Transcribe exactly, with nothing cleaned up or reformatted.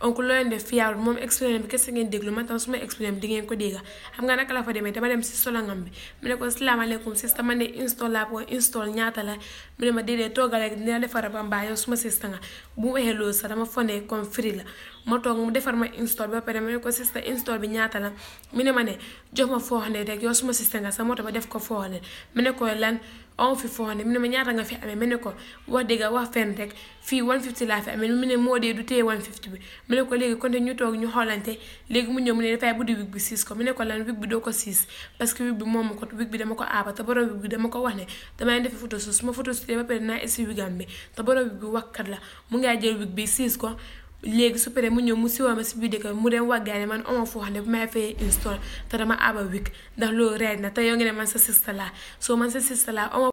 oncle loo leen def fiable moom expliqué bi kese ngeen déglu man tam su ma expliqué di ngeen ko dégg xam nga naka la fa demee dama dem si solangam bi mu ne ko salaamaaleykum sista man de install laa ko install ñaata la mu ne ma déedéet toogal rek dina defar ba mbaa yow suma sista nga bu mu waxee loolu sax dama fone comme free la ma toog mu defar ma install ba pare ma ne ko sista install bi ñaata la mu ne ma ne jox ma four hundred rek yow suma sista nga sa moo tax ba def ko four hundred mu ne ko lan on fi four hundred mu ne ma ñaata nga fi amee mu ne ko wax dëgg wax fen rek fii one fifty laa fi amee mu ne moo dee du téye one fifty bi mu ne ko léegi kon ñu toog ñu xoolante léegi mu ñëw mu ne dafay buddi wig bi siis ko mu ne ko lan wig bi doo ko siis parce que wig bi moom ko wig bi dama ko aaba te borom wig bi dama ko wax ne damay def photo su ma photo su ba pare naa esi wigam bi te borom wig bi waxkat la mu ngaa jël wig bi siis ko léegi su paree mu ñëw mu siwoo ma si biir dëkk mu dem wàggaane man oma foo xam ne bu may fay install te dama aba wig ndax loolu reet na te yow ngi ne man sa sista laa soo man sa sista laa oma